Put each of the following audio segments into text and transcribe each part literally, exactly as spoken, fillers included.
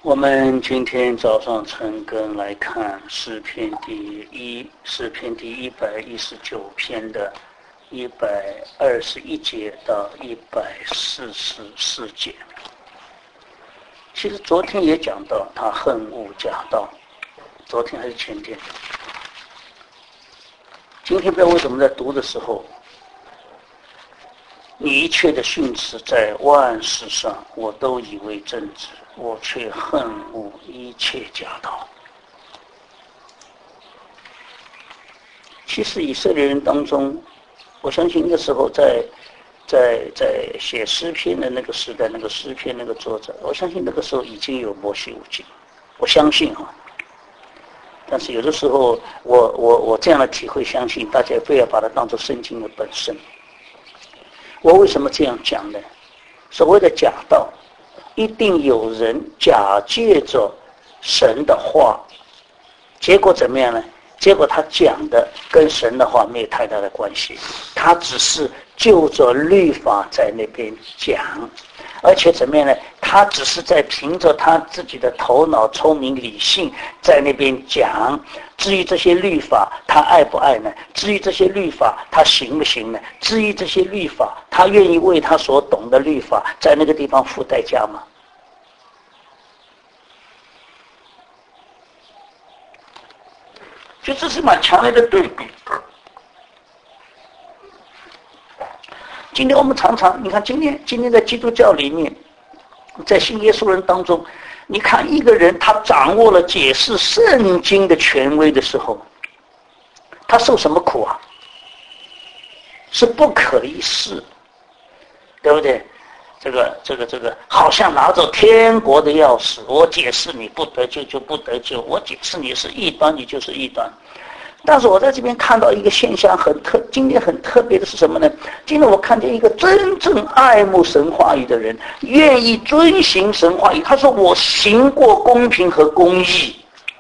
我们今天早上晨更来看诗篇第一诗篇第一百一十九篇的一百二十一节到一百四十四节。其实昨天也讲到他恨恶假道，昨天还是前天。今天不知道为什么在读的时候，你一切的训词在万事上我都以为正直，我却恨恶一切假道。其实以色列人当中，我相信那个时候在在在写诗篇的那个时代，那个诗篇那个作者，我相信那个时候已经有摩西五经，我相信哈。但是有的时候我我我这样的体会，相信大家不要把它当作圣经的本身。我为什么这样讲呢？所谓的假道，一定有人假借着神的话，结果怎么样呢？结果他讲的跟神的话没有太大的关系，他只是就着律法在那边讲，而且怎么样呢？他只是在凭着他自己的头脑、聪明、理性在那边讲。至于这些律法他爱不爱呢？至于这些律法他行不行呢？至于这些律法他愿意为他所懂的律法在那个地方付代价吗？就这是蛮强烈的对比。今天我们常常，你看今天今天在基督教里面，在信耶稣人当中，你看一个人他掌握了解释圣经的权威的时候，他受什么苦啊？是不可一世，对不对？这个这个这个好像拿着天国的钥匙，我解释你不得救就不得救，我解释你是异端你就是异端。但是我在这边看到一个现象很特，今天很特别的是什么呢？今天我看见一个真正爱慕神话语的人，愿意遵行神话语。他说我行过公平和公义，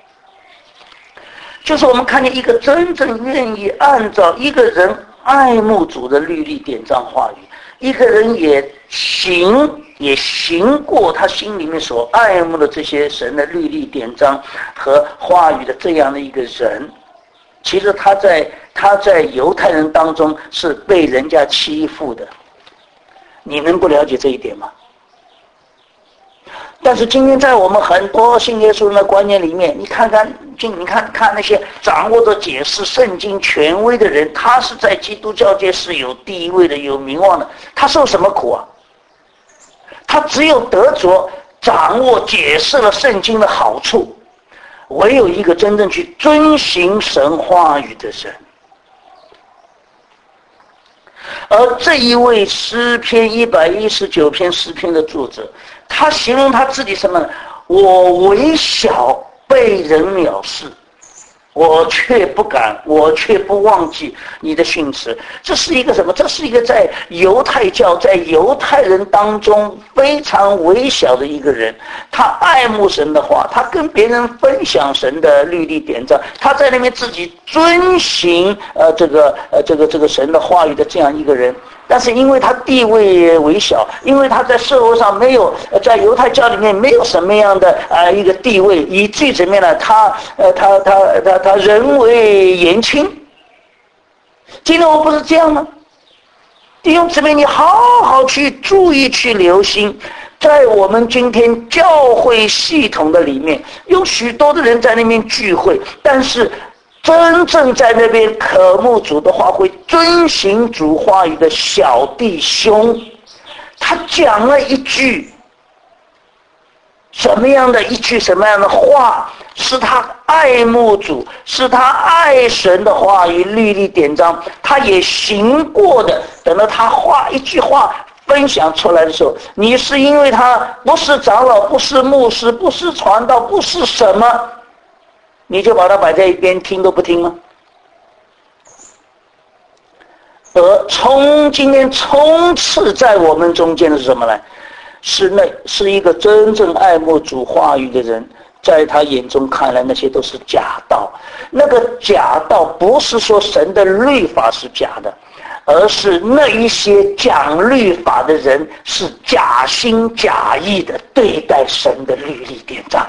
就是我们看见一个真正愿意按照一个人爱慕主的律例典章话语，一个人也行也行过他心里面所爱慕的这些神的律例典章和话语的这样的一个人。其实他在他在犹太人当中是被人家欺负的，你能不了解这一点吗？但是今天在我们很多信耶稣人的观念里面，你看看，你看看那些掌握着解释圣经权威的人，他是在基督教界是有地位的、有名望的，他受什么苦啊？他只有得着掌握解释了圣经的好处。唯有一个真正去遵行神话语的人，而这一位诗篇一百一十九篇诗篇的作者，他形容他自己什么呢？我微小，被人藐视，我却不敢，我却不忘记你的训词。这是一个什么？这是一个在犹太教、在犹太人当中非常微小的一个人。他爱慕神的话，他跟别人分享神的律例典章，他在那边自己遵行呃这个呃这个这个神的话语的这样一个人。但是因为他地位微小，因为他在社会上没有，在犹太教里面没有什么样的呃一个地位，以至于怎么样呢？他呃他他他他人为言轻。今天我不是这样吗？弟兄姊妹，你好好去注意去留心，在我们今天教会系统的里面，有许多的人在那边聚会，但是真正在那边渴慕主的话，会遵行主话语的小弟兄，他讲了一句什么样的一句什么样的话，是他爱慕主，是他爱神的话语律例典章，他也行过的。等到他话一句话分享出来的时候，你是因为他不是长老，不是牧师，不是传道，不是什么，你就把它摆在一边听都不听吗？而从今天充斥在我们中间的是什么呢？是那是一个真正爱慕主话语的人，在他眼中看来那些都是假道。那个假道不是说神的律法是假的， 而是那一些讲律法的人是假心假意的对待神的律例典章。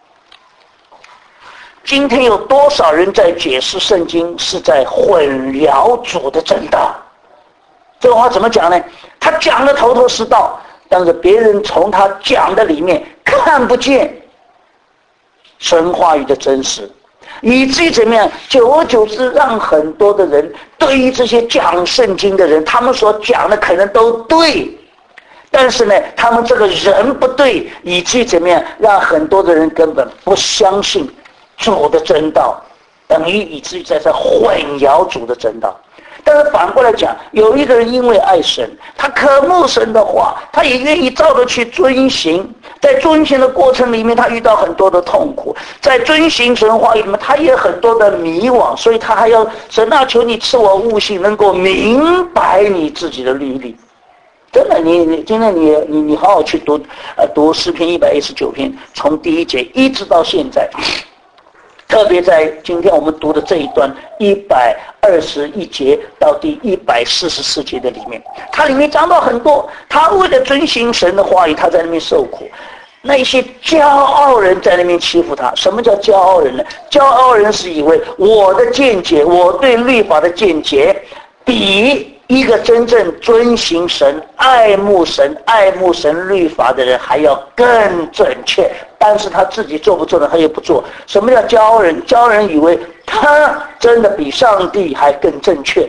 今天有多少人在解释圣经是在混淆主的真道？这个话怎么讲呢？他讲的头头是道，但是别人从他讲的里面看不见神话语的真实，以至于怎么样？久而久之，让很多的人对于这些讲圣经的人，他们所讲的可能都对，但是呢，他们这个人不对，以至于怎么样？让很多的人根本不相信主的真道，等于以至于在这混淆主的真道。但是反过来讲，有一个人因为爱神，他渴慕神的话，他也愿意照着去遵行，在遵行的过程里面，他遇到很多的痛苦，在遵行神话里面，他也很多的迷惘，所以他还要神啊，求你赐我悟性，能够明白你自己的律例。真的，你你今天你你你好好去读，呃，读诗篇一百一十九篇，从第一节一直到现在。特别在今天我们读的这一段一百二十一节到第一百四十四节的里面，它里面讲到很多，他为了遵行神的话语，他在那边受苦。那些骄傲人在那边欺负他。什么叫骄傲人呢？骄傲人是以为我的见解，我对律法的见解，比一个真正遵行神、爱慕神、爱慕神律法的人还要更准确，但是他自己做不做呢？他也不做。什么叫骄傲人？骄傲人以为他真的比上帝还更正确。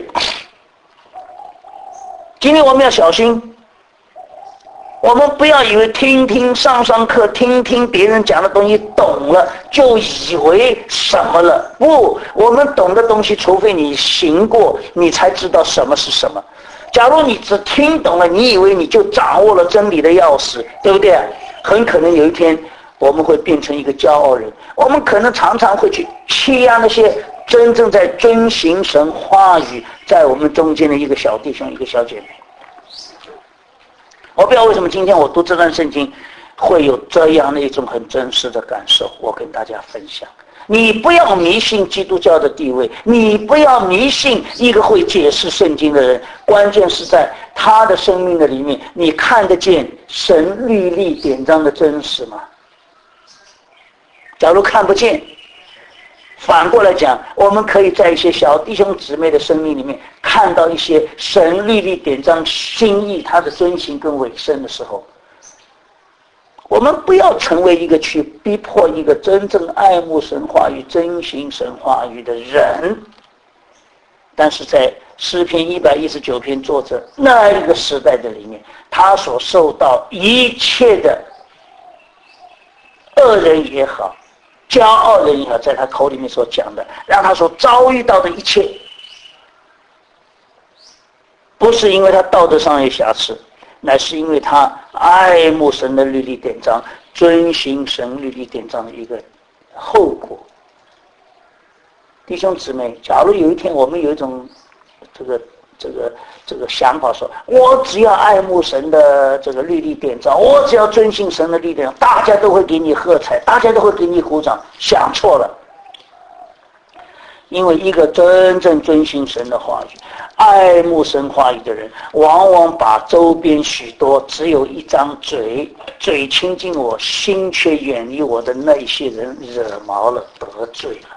今天我们要小心，我们不要以为听听上上课，听听别人讲的东西懂了就以为什么了。不，我们懂的东西，除非你行过，你才知道什么是什么。假如你只听懂了，你以为你就掌握了真理的钥匙，对不对？很可能有一天我们会变成一个骄傲人，我们可能常常会去欺压那些真正在遵行神话语在我们中间的一个小弟兄、一个小姐妹。我不知道为什么今天我读这段圣经会有这样的一种很真实的感受，我跟大家分享。你不要迷信基督教的地位，你不要迷信一个会解释圣经的人，关键是在他的生命的里面，你看得见神律例典章的真实吗？假如看不见，反过来讲，我们可以在一些小弟兄姊妹的生命里面看到一些神律例典章心意他的遵行跟委身的时候，我们不要成为一个去逼迫一个真正爱慕神话语、遵行神话语的人。但是在诗篇一百一十九篇作者那一个时代的里面，他所受到一切的恶人也好，骄傲人也好，在他口里面所讲的，让他所遭遇到的一切，不是因为他道德上有瑕疵，乃是因为他爱慕神的律例典章，遵行神律例典章的一个后果。弟兄姊妹，假如有一天我们有一种这个这个这个想法说，我只要爱慕神的这个律例典章，我只要遵行神的律例典章，大家都会给你喝彩，大家都会给你鼓掌，想错了。因为一个真正遵行神的话语、爱慕神话语的人，往往把周边许多只有一张嘴，嘴亲近我，心却远离我的那一些人惹毛了，得罪了。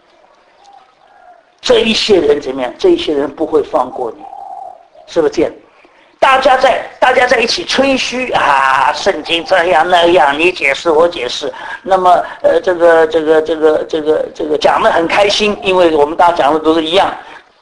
这一些人怎么样？这一些人不会放过你，是不是这样？大家在大家在一起吹嘘啊，圣经这样那样，你解释我解释，那么呃，这个这个这个这个这个讲得很开心，因为我们大家讲的都是一样。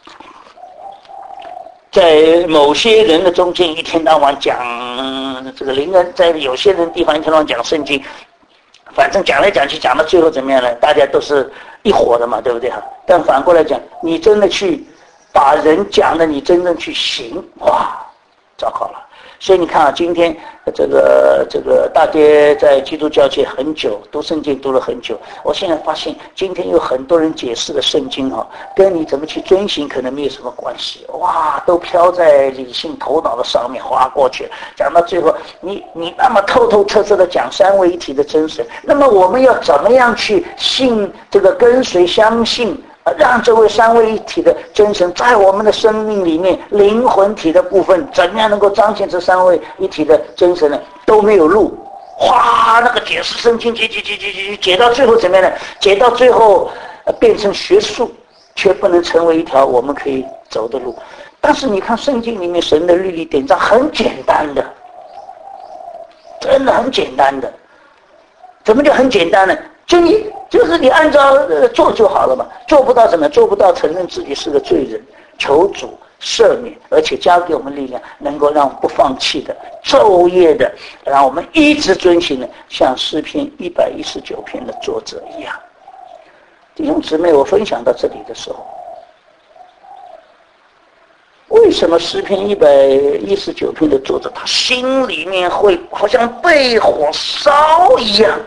在某些人的中间，一天到晚讲这个灵恩，在有些人地方一天到晚讲圣经，反正讲来讲去，讲到最后怎么样呢？大家都是一伙的嘛，对不对哈？但反过来讲，你真的去把人讲的，你真正去行，哇！糟糕了。所以你看啊，今天这个这个大爹在基督教界很久，读圣经读了很久。我现在发现，今天有很多人解释的圣经啊，跟你怎么去遵行可能没有什么关系。哇，都飘在理性头脑的上面划过去，讲到最后，你你那么透透彻彻的讲三位一体的真神，那么我们要怎么样去信这个跟随相信让这位三位一体的真神在我们的生命里面，灵魂体的部分怎么样能够彰显这三位一体的真神呢？都没有路。哗，那个解释圣经解解解解解解到最后怎么样呢？解到最后、呃、变成学术，却不能成为一条我们可以走的路。但是你看圣经里面神的律例典章很简单的，真的很简单的。怎么就很简单呢？就你就是你按照、呃、做就好了嘛。做不到怎么做不到承认自己是个罪人，求主赦免，而且加给我们力量，能够让我们不放弃的，昼夜的让我们一直遵行的，像诗篇一百一十九篇的作者一样。弟兄姊妹，我分享到这里的时候，为什么诗篇一百一十九篇的作者他心里面会好像被火烧一样？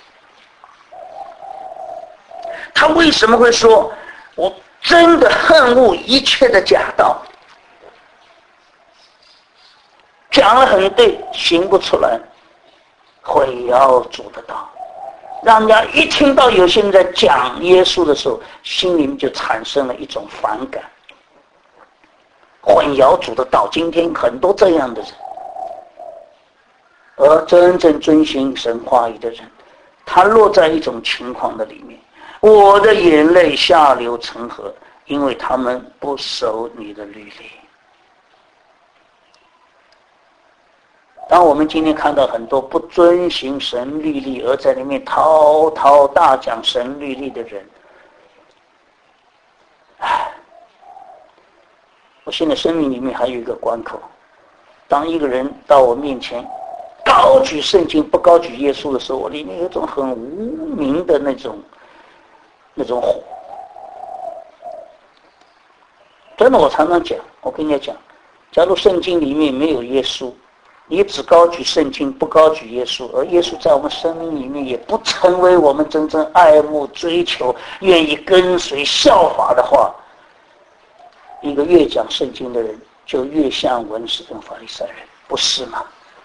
他为什么会说我真的恨恶一切的假道？讲了很对，行不出来，毁谣主的道，让人家一听到有些人在讲耶稣的时候，心里面就产生了一种反感。混淆主的道，今天很多这样的人，而真正遵循神话语的人，他落在一种情况的里面，我的眼泪下流成河，因为他们不守你的律例。当我们今天看到很多不遵行神律例而在里面滔滔大讲神律例的人，唉，我现在生命里面还有一个关口，当一个人到我面前高举圣经不高举耶稣的时候，我里面有一种很无名的那种那种火。真的，我常常讲，我跟你讲，假如圣经里面没有耶稣，你只高举圣经不高举耶稣，而耶稣在我们生命里面也不成为我们真正爱慕追求愿意跟随效法的话，一个越讲圣经的人就越像文士跟法利赛人，不是吗？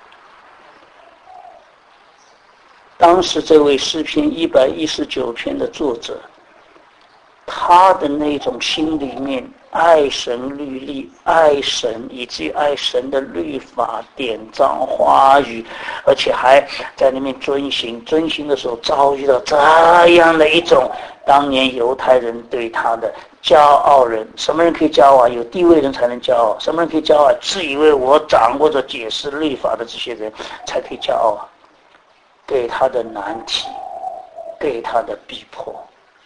当时这位诗篇一百一十九篇的作者，他的那种心里面爱神律例，爱神以及爱神的律法典章话语，而且还在那边遵行遵行的时候遭遇到这样的一种当年犹太人对他的骄傲人。什么人可以骄傲？有地位人才能骄傲。什么人可以骄傲？自以为我掌握着解释律法的这些人才可以骄傲啊！给他的难题，给他的逼迫。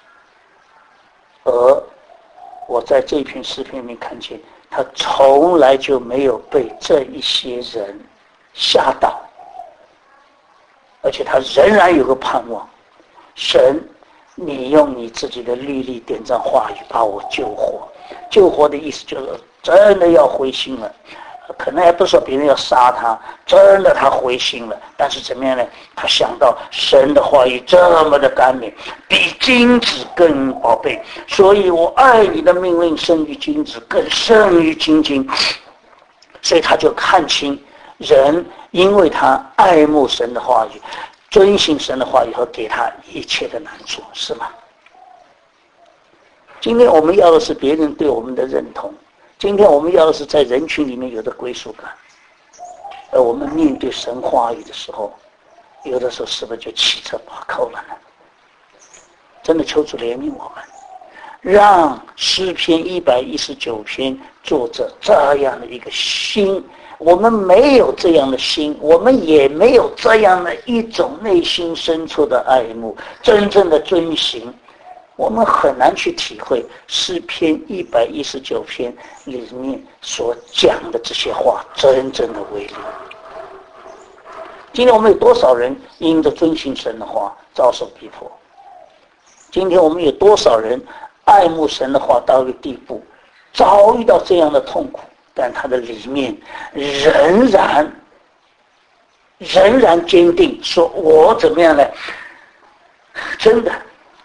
而我在这篇诗篇里面看见，他从来就没有被这一些人吓倒，而且他仍然有个盼望：神，你用你自己的律例典章话语把我救活。救活的意思就是真的要灰心了，可能还不是说别人要杀他，真的他灰心了。但是怎么样呢？他想到神的话语这么的甘美，比金子更宝贝，所以我爱你的命令胜于金子，更胜于金金。所以他就看清人，因为他爱慕神的话语，遵行神的话语和给他一切的难处，是吗？今天我们要的是别人对我们的认同，今天我们要的是在人群里面有的归属感，而我们面对神话语的时候，有的时候是不是就七折八扣了呢？真的求主怜悯我们，让诗篇一百一十九篇作者这样的一个心，我们没有这样的心，我们也没有这样的一种内心深处的爱慕，真正的遵行，我们很难去体会诗篇一百一十九篇里面所讲的这些话真正的威力。今天我们有多少人因着遵行神的话遭受逼迫？今天我们有多少人爱慕神的话到一个地步，遭遇到这样的痛苦，但他的里面仍然仍然坚定，说我怎么样呢？真的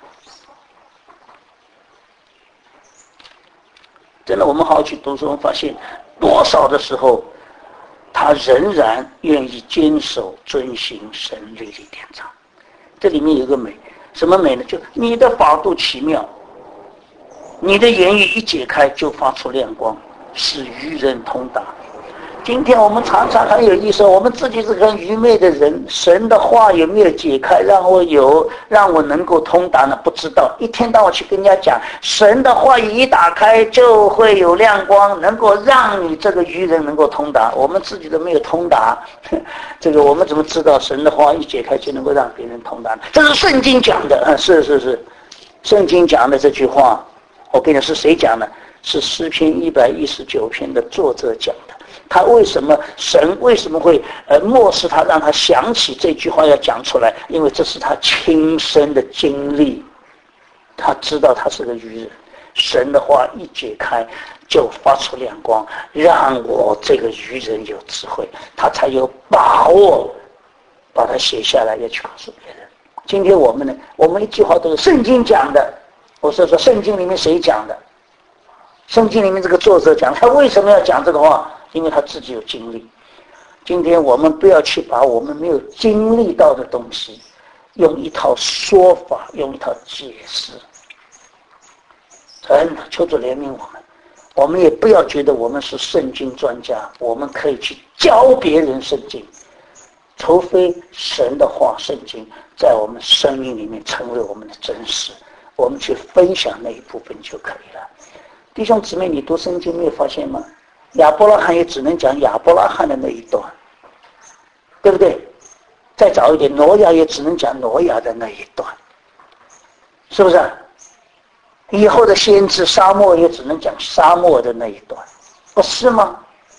真的，我们好好去读书，发现多少的时候，他仍然愿意坚守遵行神律例典章。这里面有个美，什么美呢？就你的法度奇妙， 你的言语一解开就发出亮光，使愚人通达。今天我们常常很有意思，我们自己是个愚昧的人，神的话有没有解开，让我有让我能够通达呢？不知道。一天到晚去跟人家讲神的话语一打开就会有亮光，能够让你这个愚人能够通达，我们自己都没有通达，这个我们怎么知道神的话一解开就能够让别人通达呢？这是圣经讲的，是是是，圣经讲的这句话，我跟你说是谁讲的？是诗篇一百一十九篇的作者讲的。他为什么神为什么会呃漠视他，让他想起这句话要讲出来？因为这是他亲身的经历，他知道他是个愚人，神的话一解开就发出亮光，让我这个愚人有智慧，他才有把握把它写下来，要去告诉别人。今天我们呢，我们一句话都是圣经讲的，我是说圣经里面谁讲的？圣经里面这个作者讲，他为什么要讲这个话？因为他自己有经历。今天我们不要去把我们没有经历到的东西用一套说法，用一套解释。真的，求主怜悯我们。我们也不要觉得我们是圣经专家，我们可以去教别人圣经，除非神的话圣经在我们生命里面成为我们的真实，我们去分享那一部分就可以了。弟兄姊妹，你读圣经没有发现吗？亚伯拉罕也只能讲亚伯拉罕的那一段，对不对？再早一点，挪亚也只能讲挪亚的那一段，是不是？以后的先知沙漠也只能讲沙漠的那一段，不是吗？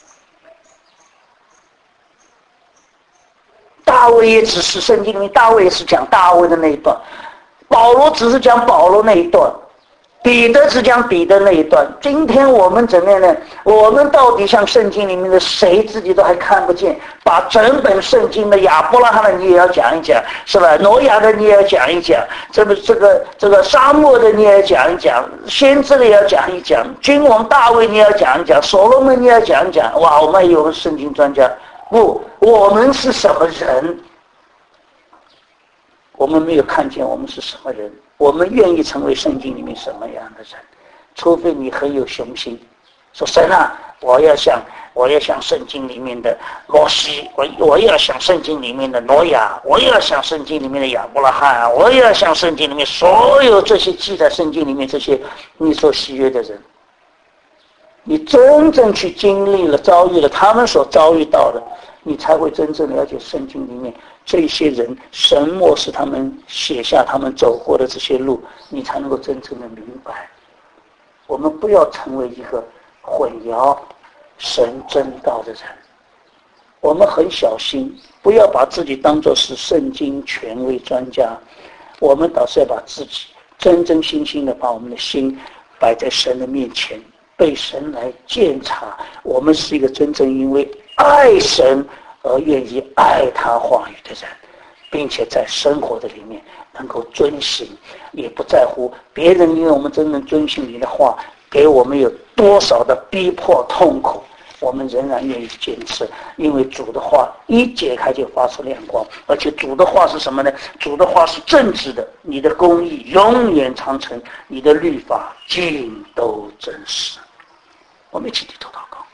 大卫也只是圣经里面，大卫也是讲大卫的那一段，保罗只是讲保罗那一段，彼得只讲彼得那一段。今天我们怎么样呢？我们到底像圣经里面的谁自己都还看不见，把整本圣经的亚伯拉罕的你也要讲一讲，是吧？挪亚的你也要讲一讲，这个这个这个沙漠的你也要讲一讲，先知的也要讲一讲，君王大卫你也要讲一讲，所罗门你也要讲一讲。哇，我们有个圣经专家。不，我们是什么人？我们没有看见我们是什么人，我们愿意成为圣经里面什么样的人？除非你很有雄心，说神啊，我要像我要像圣经里面的摩西，我我要像圣经里面的挪亚，我要像圣经里面的亚伯拉罕，我要像圣经里面所有这些记在圣经里面这些你所喜悦的人。你真正去经历了遭遇了他们所遭遇到的，你才会真正了解圣经里面这些人，神漠视他们写下他们走过的这些路，你才能够真正的明白。我们不要成为一个混淆神真道的人，我们很小心，不要把自己当作是圣经权威专家，我们倒是要把自己真真心心的把我们的心摆在神的面前，被神来鉴察，我们是一个真正因为爱神而愿意爱他话语的人，并且在生活的里面能够遵行，也不在乎别人因为我们真正遵行你的话给我们有多少的逼迫痛苦，我们仍然愿意坚持，因为主的话一解开就发出亮光，而且主的话是什么呢？主的话是正直的，你的公义永远长存，你的律法尽都真实。我们一起低头祷告。